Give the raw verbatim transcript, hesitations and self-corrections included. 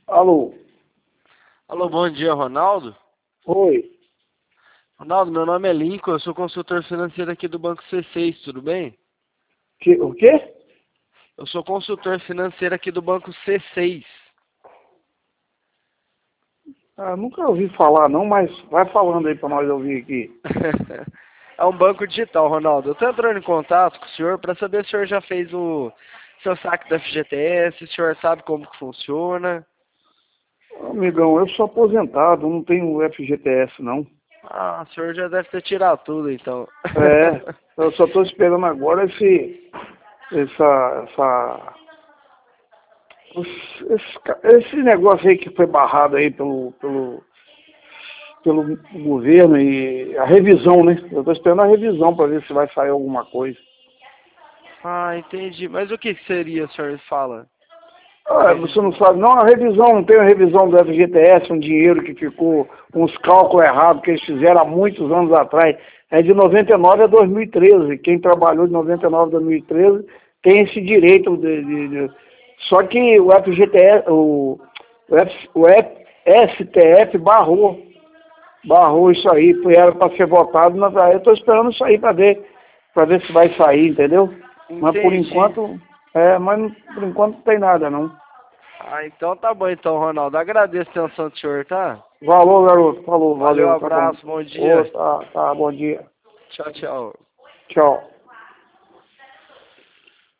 Alô? Alô, bom dia, Ronaldo. Oi. Ronaldo, meu nome é Lincoln, eu sou consultor financeiro aqui do Banco C seis, tudo bem? Que, o quê? Eu sou consultor financeiro aqui do Banco C seis. Ah, nunca ouvi falar não, mas vai falando aí pra nós ouvir aqui. É um banco digital, Ronaldo. Eu estou entrando em contato com o senhor para saber se o senhor já fez o seu saque da F G T S, se o senhor sabe como que funciona. Amigão, eu sou aposentado, não tenho F G T S não. Ah, o senhor já deve ter tirado tudo, então. É, eu só tô esperando agora esse, essa, essa, esse, esse ca- esse negócio aí que foi barrado aí pelo, pelo, pelo governo e a revisão, né? Eu tô esperando a revisão para ver se vai sair alguma coisa. Ah, entendi. Mas o que que seria, o senhor fala? A Ah, você não revisão. sabe, não, a revisão, não tem a revisão do F G T S, um dinheiro que ficou com os cálculos errados que eles fizeram há muitos anos atrás. É de noventa e nove a dois mil e treze. Quem trabalhou de noventa e nove a dois mil e treze tem esse direito de, de, de... Só que o F G T S, o, o, F, o F, S T F barrou, barrou isso aí, era para ser votado, mas aí eu estou esperando isso aí para ver, para ver se vai sair, entendeu? Mas por Entendi. enquanto, é, mas não- por enquanto não tem nada não. Ah, então tá bom então, Ronaldo. Agradeço a atenção do senhor, tá? Valeu, garoto. Falou, Valeu, valeu, tá bom. abraço, bom Ô, dia. tá, tá, bom dia. Tchau, tchau. Tchau.